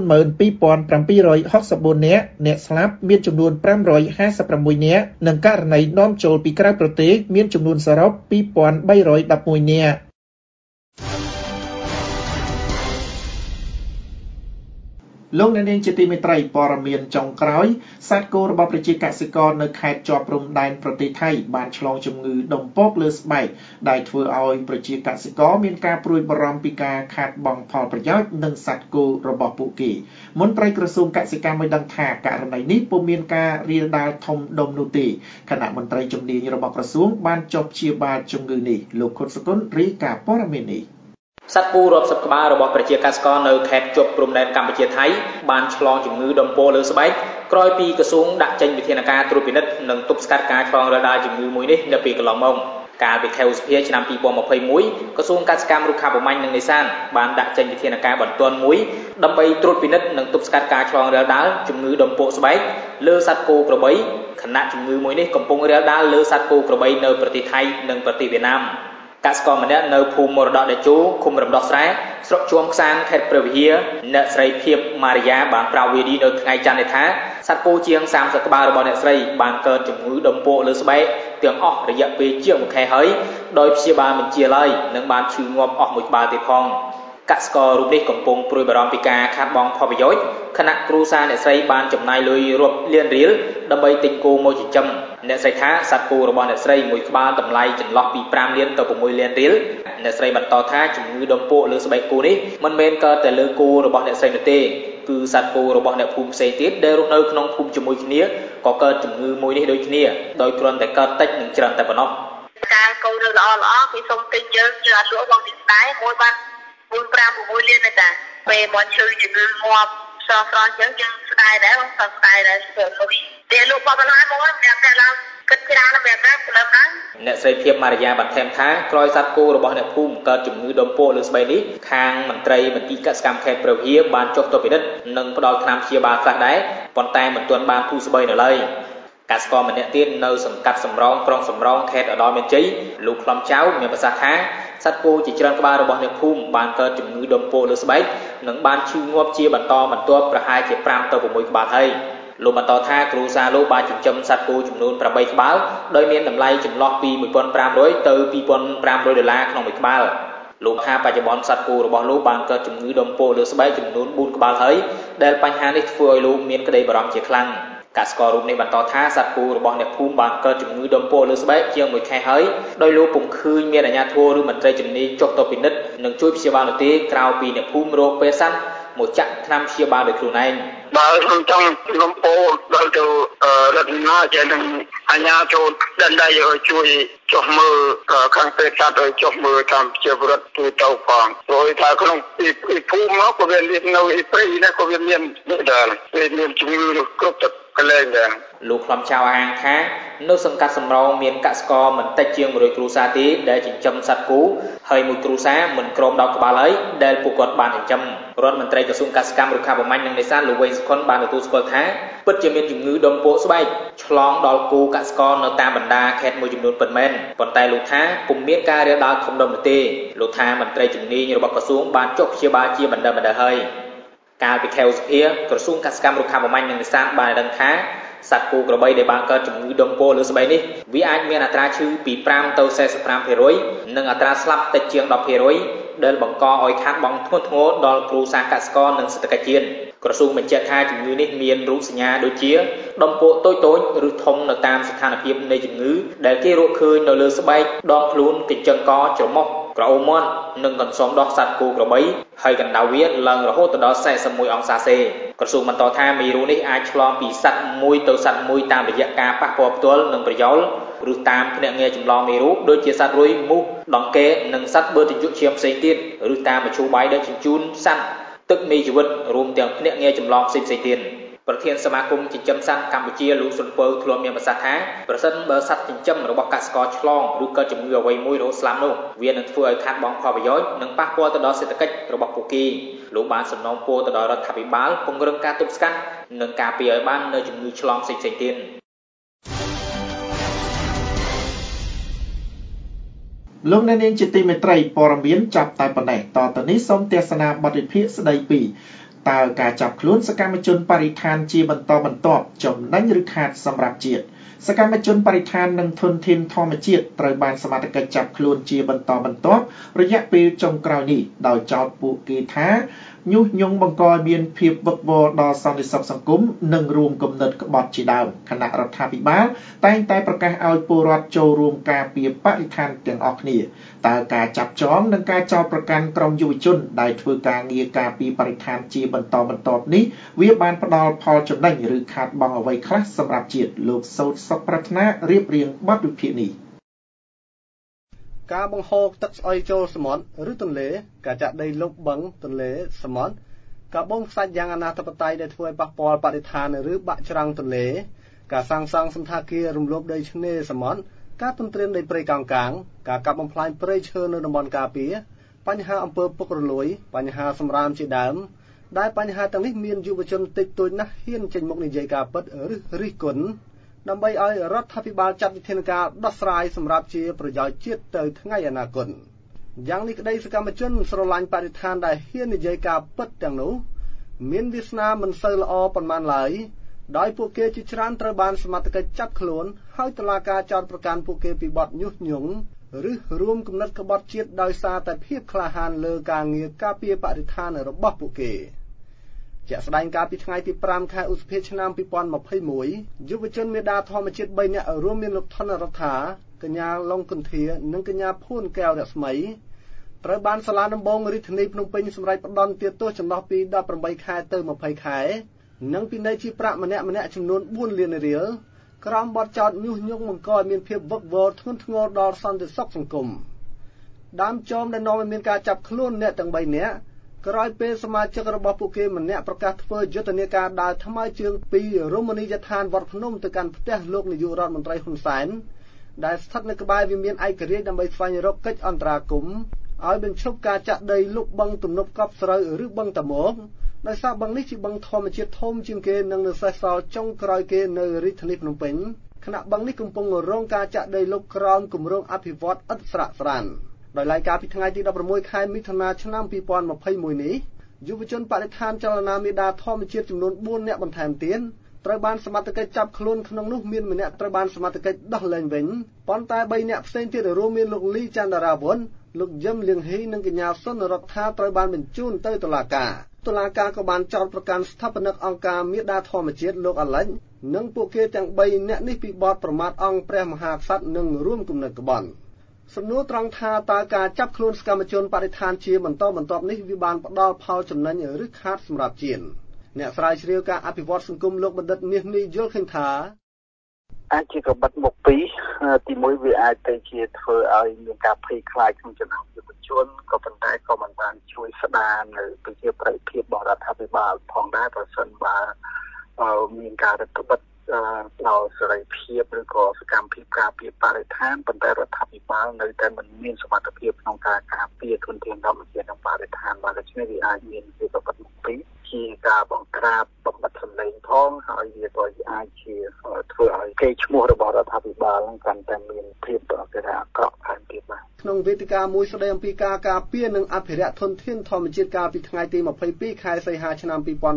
42,764 នាក់អ្នកស្លាប់មានចំនួន556នាក់និងករណីនាំចូលពីក្រៅប្រទេសមានចំនួនសរុប 2,311 នាក់លោកអ្នកនាងជាទីមេត្រីព័ត៌មានចុងក្រោយសត្វគោរបស់ប្រជាកសិករនៅខេត្តជាប់ព្រំដែនប្រទេសថៃបានឆ្លងជំងឺដំពកលើស្បែកដែលធ្វើឲ្យប្រជាកសិករមានការព្រួយបារម្ភពីការខាតបង់ផលប្រយោជន៍និងសត្វគោរបស់ពួកគេមន្ត្រីក្រសួងកសិកម្មបានដឹងថាករណីនេះពុំមានការរាលដាលធំដុំនោះទេគណៈមន្ត្រីជំនាញរបស់ក្រសួងបានចុះព្យាបាលជំងឺនេះលោកខុតសគុណរាយការណ៍ព័ត៌មាននេះសត្វគោរាប់សិបក្បាលរបស់ប្រជាកសិករនៅខេត្តជាប់ព្រំដែនកម្ពុជាថៃបានឆ្លងជំងឺដំបូលលើស្បែកក្រោយពីក្រសួងដាក់ចេញវិធានការត្រួតពិនិត្យនិងទប់ស្កាត់ការឆ្លងរាលដាលជំងឺមួយនេះនៅពេលកន្លងមកកាលពីខែឧសភាឆ្នាំ2021ក្រសួងកសិកម្មរុក្ខាប្រមាញ់និងនេសាទបានដាក់ចេញវិធានការបន្ទាន់មួយដើម្បីត្រួតពិនិត្យនិងទប់ស្កាត់ការឆ្លងរាលដាលជំងឺដំពកស្បែកលើសត្វគោក្របីខណៈជំងឺមួយនេះកំពុងរាលដាលលើសត្វគោក្របីនៅប្រទេសថៃនិងប្រទេសវៀតណាមកសិករម្នាក់នៅភូមិមរតកដេជោឃុំរំដោះស្រែស្រុកជួមខ្សានខេត្តព្រះវិហារអ្នកស្រីភាពម៉ារីយ៉ាបានប្រាប់វីឌីនៅថ្ងៃច័ន្ទនេះថាសត្វគោជាង30ក្បាលរបស់អ្នកស្រីបានកើតជំងឺដំពកលើស្បែកទាំងអស់រយៈពេលជាង1ខែហើយដោយព្យាបាលមិនជាឡើយនិងបានឈឺងាប់អស់មួយក្បាលទៀតផងកសិកររូបនេះកំពុងព្រួយបារម្ភពីការខាតបង់ផលប្រយោជន៍ខណៈគ្រួសារអ្នកស្រីបានចំណាយលុយរាប់លានរៀលដើម្បីទិញគោមកចិញ្ចឹមអ្នកស្រីថាសត្វគោរបស់អ្នកស្រីមួយក្បាលតម្លៃចន្លោះពី5លានទៅ6លានរៀលអ្នកស្រីបន្តថាជំងឺដំពកលើស្បែកគោនេះមិនមែនកើតតែលើគោរបស់អ្នកស្រីនោះទេគឺសត្វគោរបស់អ្នកភូមិផ្សេងទៀតដែលរស់នៅក្នុងភូមិជាមួយគ្នាក៏កើតជំងឺមួយនេះដូចគ្នាដោយគ្រាន់តែកើតតិចនិងច្រើនតែប៉ុណ្ណោះការគោនៅល្អគេសុំទិញយើងអត់លក់បងទីដែរមួយបាន4-5-6លានទេតាពេលមកឈឺជំងឺងាប់ស្រស់អញ្ចឹងយើងស្ដាយដែរបងស្ដាយដែរព្រោះលុយតែលោកបបណាមកសម្រាប់តែឡើងគិតច្រើនសម្រាប់ណាព្រលឹមណាអ្នកស្រីភាពម៉ារីយ៉ាបន្ថែមថាក្រោយសត្វគោរបស់អ្នកភូមិកើតជំងឺដំពកលើស្បែកនេះខាងមន្ត្រីមន្ទីរកសិកម្មខេត្តព្រះវិហារបានចុះទៅពិនិត្យនិងផ្ដល់ថ្នាំព្យាបាលខ្លះដែរប៉ុន្តែមិនទាន់បានធូរស្បើយនៅឡើយកសិករម្នាក់ទៀតនៅសង្កាត់សំរោងក្រុងសំរោងខេត្តឧត្តរមានជ័យលោកខ្លំចៅមានប្រសាសន៍ថាសត្វគោជាច្រើនក្បាលរបស់អ្នកភូមិបានកើតជំងឺដំពកលើស្បែកនិងបានឈឺងាប់ជាបន្តបន្ទាប់ប្រហែលជា5ទៅ6ក្បាលហើយលោកបន្តថាគ្រួសារលោកបានចិញ្ចឹមសត្វគោចំនួន8ក្បាលដោយមានតម្លៃចន្លោះពី$1,500ទៅ$2,500ក្នុងមួយក្បាលលោកថាបច្ចុប្បន្នសត្វគោរបស់លោកបានកើតជំងឺដំពកលើស្បែកចំនួន4ក្បាលហើយដែលបញ្ហានេះធ្វើឲ្យលោកមានក្តីបារម្ភជាខ្លាំងកសិកររូបនេះបន្តថាសត្វគោរបស់អ្នកភូមិបានកើតជំងឺដំពកលើស្បែកជាង1ខែហើយដោយលោកពុំឃើញមានអាជ្ញាធរឬមន្ត្រីជំនាញចុះទៅពិនិត្យនិងជួយព្យាបាលនោះទេក្រៅពីអ្នកភូមិរកពេលសัตว์មកចាក់ថ្នាំព្យាបាលដោយខ្លួនឯងបើខ្ញុំចង់ដំពកដល់ទៅរដ្ឋាភិបាលជានឹងអាជ្ញាធរដឹងដែរជួយចុះមើលខាងពេទ្យសត្វឲ្យចុះមើលតាមជាប្រវត្តិទូទៅផងព្រោះថាក្នុងពីភូមិមកក៏វាមាននៅព្រៃនេះក៏វាមានដែរវាមានជំងឺគ្រប់ទឹកកន្លែងដែរលោកខ្លំចៅអាងថានៅសង្កាត់សំរោងមានកសិករមិនតិចជាង100គ្រួសារទេដែលចិញ្ចឹមសត្វគោហើយមួយគ្រួសារមិនក្រោម10ក្បាលហើយដែលពួកគាត់បានចិញ្ចឹមរដ្ឋមន្ត្រីក្រសួងកសិកម្មរុក្ខាប្រមាញ់និងនេសាទលោកវែងសុខុនបានទទួលស្គាល់ថាពិតជាមានជំងឺដំពកស្បែកឆ្លងដល់គោកសិករនៅតាមបណ្ដាខេត្តមួយចំនួនពិតមែនប៉ុន្តែលោកថាពុំមានការរាលដាលធំដុំនោះទេលោកថាមន្ត្រីជំនាញរបស់ក្រសួងបានចុះព្យាបាលជាបណ្ដើរហើយកាលពីខែឧសភាក្រសួងកសិកម្មរុក្ខាប្រមាញ់និងនេសាទបានដឹងថាសត្វគោក្របីដែលបានកើតជំងឺដំពកលើស្បែកនេះវាអាចមានអត្រាឈឺពី5ទៅ45% និងអត្រាស្លាប់តិចជាង10% ដែលបង្កឲ្យខាតបង់ធ្ងន់ធ្ងរដល់គ្រួសារកសិករនិងសេដ្ឋកិច្ចជាតិក្រសួងបញ្ជាក់ថាជំងឺនេះមានរូបសញ្ញាដូចជាដំពកតូចៗឬធំនៅតាមស្ថានភាពនៃជំងឺដែលគេរកឃើញនៅលើស្បែកដងខ្លួនកញ្ចឹងកច្រមុះក្រអូបមាត់និងកន្សោមដោះសត្វគោក្របីហើយកណ្ដៅវាឡើងរហូតដល់41អង្សាសេក្រសួងបន្តថាមេរោគនេះអាចឆ្លងពីសត្វមួយទៅសត្វមួយតាមរយៈការប៉ះពាល់ផ្ទាល់និងប្រយោលឬតាមភ្នាក់ងារចម្លងមេរោគដូចជាសត្វរុយមូសដង្កេនិងសត្វបឺតញ្ញុឈាមផ្សេងទៀតឬតាមមធ្យោបាយដឹកជញ្ជូនសត្វទឹកមេជីវិតរួមទាំងភ្នាក់ងារចម្លងផ្សេងៗទៀតប្រធានសមាគមចិញ្ចឹមសត្វកម្ពុជាលោកសុនពៅធ្លាប់មានប្រសាសន៍ថាប្រសិនបើសត្វចិញ្ចឹមរបស់កសិករឆ្លងឬកើតជំងឺអ្វីមួយរហូតស្លាប់នោះវានឹងធ្វើឲ្យខាតបង់ផលប្រយោជន៍និងប៉ះពាល់ទៅដល់សេដ្ឋកិច្ចរបស់ពួកគេលោកបានសំណូមពរទៅដល់រដ្ឋាភិបាលពង្រឹងការទប់ស្កាត់និងការពារឲ្យបាននូវជំងឺឆ្លងផ្សេងៗទៀតលោកអ្នកនាងជាទីមេត្រីព័ត៌មានចាប់តែប៉ុណ្ណេះតទៅនេះសូមទស្សនាបទវិភាគស្ដីពីតើការចាប់ខ្លួនសកម្មជនបរិស្ថានជាបន្តបន្ទាប់ចំណេញឬខាតសម្រាប់ជាតិសកម្មជនបរិស្ថាននិងធនធានធម្មជាតិត្រូវបានសមត្ថកិច្ចចាប់ខ្លួនជាបន្តបន្ទាប់រយៈពេលចុងក្រោយនេះដោយចោទពួកគេថាញុះញង់បង្កឲ្យមានភាពវឹកវរដល់សន្តិសុខសង្គមនិងរួមគំនិតក្បត់ជាដើមគណៈរដ្ឋាភិបាលតែងតែប្រកាសឲ្យពលរដ្ឋចូលរួមការពារបរិស្ថានទាំងអស់គ្នាតើការចាប់ចងនិងការចោទប្រកាន់ក្រុមយុវជនដែលធ្វើការងារការពារបរិស្ថានជាបន្តបន្ទាប់នេះវាបានផ្ដល់ផលចំណេញឬខាតបង់អ្វីខ្លះសម្រាប់ជាតិលោកសោតសុខប្រាថ្នារៀបរៀងបទវិភាគនេះការបង្ហូរទឹកស្អុយចូលសមុទ្រឬទន្លេការចាក់ដីលុបបឹងទន្លេសមុទ្រការបូមខ្សាច់យ៉ាងអនាធិបតេយ្យដែលធ្វើឲ្យប៉ះពាល់បរិស្ថានឬបាក់ច្រាំងទន្លេការសាងសង់សណ្ឋាគាររំលោភដីឆ្នេរសមុទ្រការទន្ទ្រាននៃព្រៃកោងកាងការកាប់បំផ្លាញព្រៃឈើនៅតំបន់ការពារបញ្ហាអំពើពុករលួយបញ្ហាសម្រាមជាដើមដែលបញ្ហាទាំងនេះមានយុវជនតិចតួចណាស់ហ៊ានចេញមុខនិយាយការពិតឬរិះគន់ដើម្បីឲ្យរដ្ឋាភិបាលចាត់វិធានការដោះស្រាយសម្រាប់ជាប្រយោជន៍ជាតិទៅថ្ងៃអនាគតយ៉ាងនេះក្តីសកម្មជនស្រឡាញ់បរិស្ថានដែលហ៊ាននិយាយការពិតទាំងនោះមានវាសនាមិនសូវល្អប៉ុន្មានឡើយដោយពួកគេជាច្រើនត្រូវបានសមត្ថកិច្ចចាប់ខ្លួនហើយតុលាការចោទប្រកាន់ពួកគេពីបទញុះញង់ឬរួមគំនិតក្បត់ជាតិដោយសារតែភាពក្លាហានលើការងារការពារបរិស្ថានរបស់ពួកគេជាក់ស្ដែងកាលពីថ្ងៃទី5ខែឧសភាឆ្នាំ2021យុវជនមេដាធម្មជាតិ3នាក់រួមមានលោកថនរដ្ឋាកញ្ញាឡុងគុន្ធានិងកញ្ញាភួនកែវរស្មីត្រូវបានសាលាដំបងរាជធានីភ្នំពេញសម្រេចផ្តន្ទាទោសចន្លោះពី18ខែទៅ20ខែនិងពិន័យជាប្រាក់ម្នាក់ចំនួន4លានរៀលក្រោមបទចោទញុះញង់បង្កឲ្យមានភាពវឹកវរធ្ងន់ធ្ងរដល់សន្តិសុខសង្គមដើមចោមដែលនាំឲ្យមានការចាប់ខ្លួនអ្នកទាំង3នាក់ក្រោយពេលសមាជិករបស់ពួកគេម្នាក់ប្រកាសធ្វើយុទ្ធនាការដើរថ្មើរជើងពីរមណីយដ្ឋានវត្តភ្នំទៅកាន់ផ្ទះលោកនាយករដ្ឋមន្ត្រីហ៊ុនសែនដែលស្ថិតនៅក្បែរវិមានឯករាជ្យដើម្បីស្វែងរកកិច្ចអន្តរាគមន៍ឲ្យបញ្ឈប់ការចាក់ដីលុបបឹងទំនប់កប់ស្រូវឬបឹងតាមកដោយសារបឹងនេះជាបឹងធម្មជាតិធំជាងគេនិងនៅសេសសល់ចុងក្រោយគេនៅរាជធានីភ្នំពេញខណៈបឹងនេះកំពុងរងការចាក់ដីលុបក្រោមគម្រោងអភិវឌ្ឍន៍ឥតស្រាកស្រានដោយឡែកកាលពីថ្ងៃទី16ខែមិថុនាឆ្នាំ2021នេះយុវជនបរិស្ថានចលនាមេដាធម្មជាតិចំនួន4នាក់បន្ថែមទៀតត្រូវបានសមត្ថកិច្ចចាប់ខ្លួនក្នុងនោះមានម្នាក់ត្រូវបានសមត្ថកិច្ចដោះលែងវិញប៉ុន្តែ3នាក់ផ្សេងទៀតរួមមានលោកលីចន្ទរាវុនលោកយឹមលៀងហ៊ីនិងកញ្ញាសុនរដ្ឋាត្រូវបានបញ្ជូនទៅតុលាការក៏បានចោទប្រកាន់ស្ថាបនិកអង្គការមេដាធម្មជាតិលោកអាឡិចនិងពួកគេទាំង3នាក់នេះពីបទប្រមាថអង្គព្រះមហាក្សត្រនិងរួមគំនិតក្បត់សំណួរត្រង់ថាតើការចាប់ខ្លួនសកម្មជនបរិស្ថានជាបន្តបន្ទាប់នេះវាបានផ្ដល់ផលចំណេញឬខាតសម្រាប់ជាតិអ្នកស្រាវជ្រាវការអភិវឌ្ឍសង្គមលោកបណ្ឌិតមាសនេះយល់ឃើញថាអាចជាក្បត់មុខពីរទីមួយវាអាចទៅជាធ្វើឲ្យមានការភ័យខ្លាចក្នុងចំណោមយុវជនក៏ប៉ុន្តែក៏មិនបានជួយស្ដារនៅប្រជាប្រិយភាពរបស់រដ្ឋាភិបាលផងដែរប្រសិនបើមានការរឹតបន្តឹងដល់សេរីភាពឬក៏សកម្មភាពការពារបរិស្ថានប៉ុន្តែរដ្ឋាភិបាលនៅតែមិនមានសមត្ថភាពក្នុងការការពារធនធានធម្មជាតិនិងបរិស្ថានបានដូច្នេះវាអាចមានជាក្បត់មុខពីរជាការបង្ក្រាបបំបត្តិសម្លេងផងហើយវាក៏អាចជាធ្វើឲ្យកេរ្តិ៍ឈ្មោះរបស់រដ្ឋាភិបាលនឹងកាន់តែមានភាពគេថាអាក្រក់ថែមទៀតបាទក្នុងវេទិកាមួយស្ដីអំពីការការពារនិងអភិរក្សធនធានធម្មជាតិកាលពីថ្ងៃទី22ខែសីហាឆ្នាំ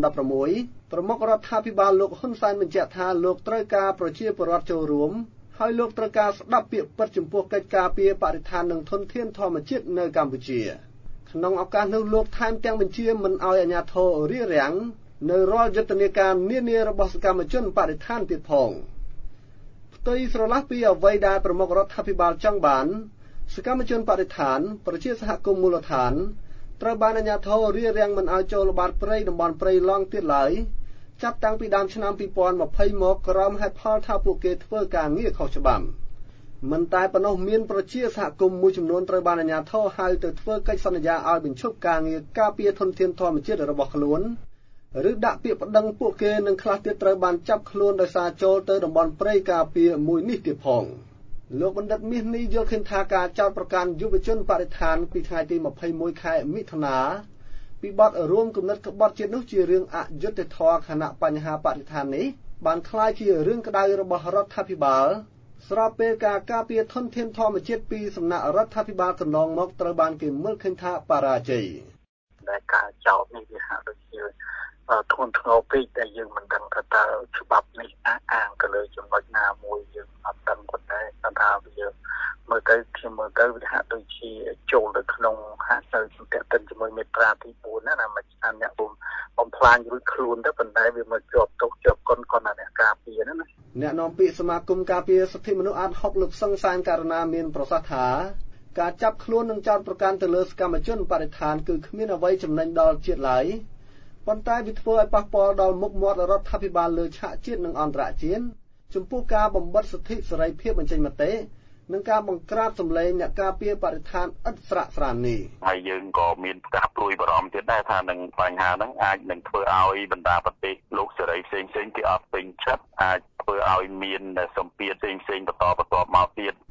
2016ប្រមុខរដ្ឋាភិបាលលោកហ៊ុនសែនបញ្ជាក់ថាលោកត្រូវការប្រជាពលរដ្ឋចូលរួមហើយលោកត្រូវការស្ដាប់ពាក្យពិតចំពោះកិច្ចការពារបរិស្ថាននិងធនធានធម្មជាតិនៅកម្ពុជាក្នុងឱកាសនោះលោកថែមទាំងបញ្ជាមិនឲ្យអាជ្ញាធររារាំងនៅរាល់យុទ្ធនាការនានារបស់សកម្មជនបរិស្ថានទៀតផងផ្ទុយស្រឡះពីអ្វីដែលប្រមុខរដ្ឋាភិបាលចង់បានសកម្មជនបរិស្ថានប្រជាសហគមន៍មូលដ្ឋានត្រូវបានអាជ្ញាធររារាំងមិនឲ្យចូលល្បាតព្រៃតំបន់ព្រៃឡង់ទៀតឡើយចាប់តាំងពីដើមឆ្នាំ2020មកក្រោមហេតុផលថាពួកគេធ្វើការងារខុសច្បាប់មិនតែប៉ុណ្ណោះមានប្រជាសហគមន៍មួយចំនួនត្រូវបានអាជ្ញាធរហៅទៅធ្វើកិច្ចសន្យាឲ្យបញ្ឈប់ការងារការពារធនធានធម្មជាតិរបស់ខ្លួនឬដាក់ពាក្យប្តឹងពួកគេនិងខ្លះទៀតត្រូវបានចាប់ខ្លួនដោយសារចូលទៅតំបន់ព្រៃការពារមួយនេះទៀតផងលោកបណ្ឌិតមាសនេះយល់ឃើញថាការចោទប្រកាន់យុវជនបរិស្ថានពីថ្ងៃទី21ខែមិថុនាពីបទរួមគំនិតក្បត់ជាតិនោះជារឿងអយុត្តិធម៌ខណៈបញ្ហាបរិស្ថាននេះបានក្លាយជារឿងក្តៅរបស់រដ្ឋាភិបាលស្របពេលការការពារធនធានធម្មជាតិពីសំណាក់រដ្ឋាភិបាលកន្លងមកត្រូវបានគេមើលឃើញថាបរាជ័យដែលការចោទនេះវាហាក់ដូចជាធ្ងន់ធ្ងរពេកតែយើងមិនដឹងថាតើច្បាប់នេះអាងទៅលើចំណុចណាមួយយើងអត់ដឹងប៉ុន្តែថាវាមើលទៅវាហាក់ដូចជាចូលទៅក្នុងហាក់ទៅទាក់ទិនជាមួយមេត្រាទី4ណាមួយឆ្នាំអ្នកបំផ្លាញរួចខ្លួនទៅប៉ុន្តែវាមកជាប់ទុកជាប់កុនអ្នកការពារណាអ្នកនាំពាក្យសមាគមការពារសិទ្ធិមនុស្សអាត6លោកសង្សានករណាមានប្រសាសន៍ថាការចាប់ខ្លួននិងចោទប្រកាន់ទៅលើសកម្មជនបរិស្ថានគឺគ្មានអ្វីចំណេញដល់ជាតិឡើយប៉ុន្តែវាធ្វើឲ្យប៉ះពាល់ដល់មុខមាត់រដ្ឋាភិបាលលើឆាកជាតិនិងអន្តរជាតិចំពោះការបំបិទសិទ្ធិសេរីភាពបញ្ចេញមតិនិងការបង្ក្រាបសម្លេងអ្នកការពារបរិស្ថានឥតស្រាកស្រាននេះហើយយើងក៏មានការព្រួយបារម្ភទៀតដែរថានឹងបញ្ហាហ្នឹងអាចនឹងធ្វើឲ្យបណ្ដាប្រទេសលោកសេរីផ្សេងគេអត់ពេញចិត្តអាចធ្វើឲ្យមានសម្ពាធផ្សេងបន្តមកទៀត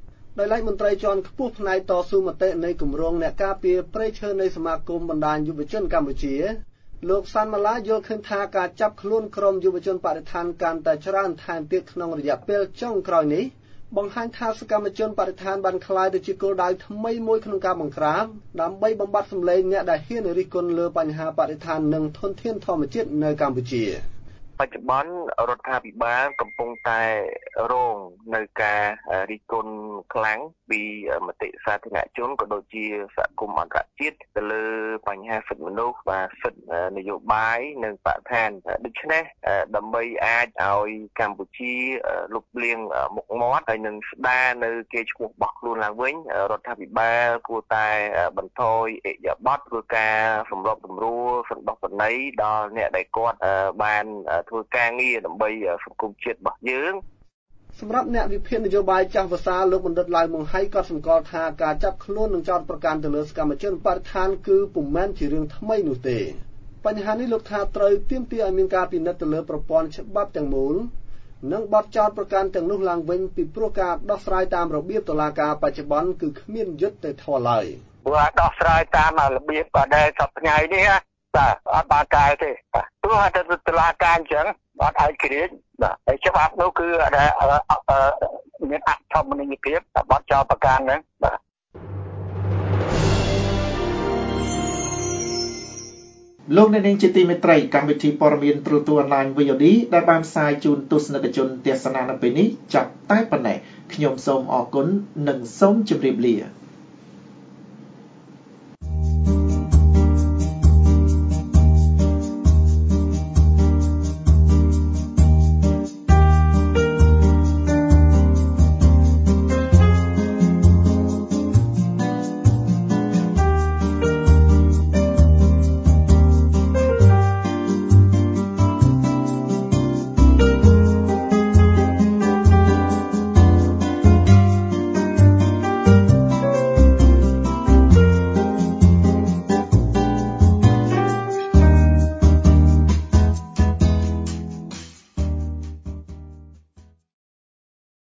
ដោយឡែកមន្ត្រីជាន់ខ្ពស់ផ្នែកតស៊ូមតិនៃគម្រោងអ្នកការពារព្រៃឈើនៃសមាគមបណ្ដាញយុវជនកម្ពុជាលោកសាន់ម៉ាឡាយល់ឃើញថាការចាប់ខ្លួនក្រុមយុវជនបរិស្ថានកាន់តែច្រើនថែមទៀតក្នុងរយៈពេលចុងក្រោយនេះបង្ហាញថាសកម្មជនបរិស្ថានបានក្លាយទៅជាគោលដៅថ្មីមួយក្នុងការបង្ក្រាបដើម្បីបំបត្តិសម្លេងអ្នកដែលហ៊ានរិះគន់លើបញ្ហាបរិស្ថាននិងធនធានធម្មជាតិនៅកម្ពុជាបច្ចុប្បន្នរដ្ឋាភិបាលកំពុងតែរងនៅការរិះគន់ខ្លាំងពីមតិសាធារណជនក៏ដូចជាសហគមន៍អន្តរជាតិទៅលើបញ្ហាសិទ្ធិមនុស្សvàសិទ្ធិនយោបាយនិងបរិស្ថានដូច្នេះដើម្បីអាចឲ្យកម្ពុជាលុបលាងមុខមាត់ហើយនឹងស្ដារនៅកេរ្តិ៍ឈ្មោះរបស់ខ្លួនឡើងវិញរដ្ឋាភិបាលគួរតែបន្ថយឥរិយាបថធ្វើការសម្របសម្រួលសន្តិបន័យដល់អ្នកដែលគាត់បានធ្វើការងារដើម្បីសង្គមជាតិរបស់យើងសម្រាប់អ្នកវិភាគនយោបាយចាស់ភាសាលោកបណ្ឌិតឡាវម៉ុងហៃក៏សម្គាល់ថាការចាប់ខ្លួននិងចោទប្រកាន់ទៅលើសកម្មជនបរិស្ថានគឺពុំមែនជារឿងថ្មីនោះទេបញ្ហានេះលោកថាត្រូវទាមទារឲ្យមានការពិនិត្យទៅលើប្រព័ន្ធច្បាប់ទាំងមូលនិងបទចោទប្រកាន់ទាំងនោះឡើងវិញពីព្រោះការដោះស្រាយតាមរបៀបតុលាការបច្ចុប្បន្នគឺគ្មានយុត្តិធម៌ឡើយព្រោះដោះស្រាយតាមរបៀបដែលសប្តាហ៍នេះបាទអត់បានកើតទេបាទព្រោះតែតុលាការអញ្ចឹងអត់ឲ្យគ្រាចបាទហើយច្បាប់នោះគឺមានអធិបតេយ្យភាពបទចោទប្រកាន់ហ្នឹងបាទលោកអ្នកនាងជាទីមេត្រីកម្មវិធីព័ត៌មានទូរទស្សន៍អនឡាញ VOD ដែលបានផ្សាយជូនទស្សនិកជនទស្សនានៅពេលនេះចាប់តែប៉ុណ្ណេះខ្ញុំសូមអរគុណនិងសូមជម្រាបលា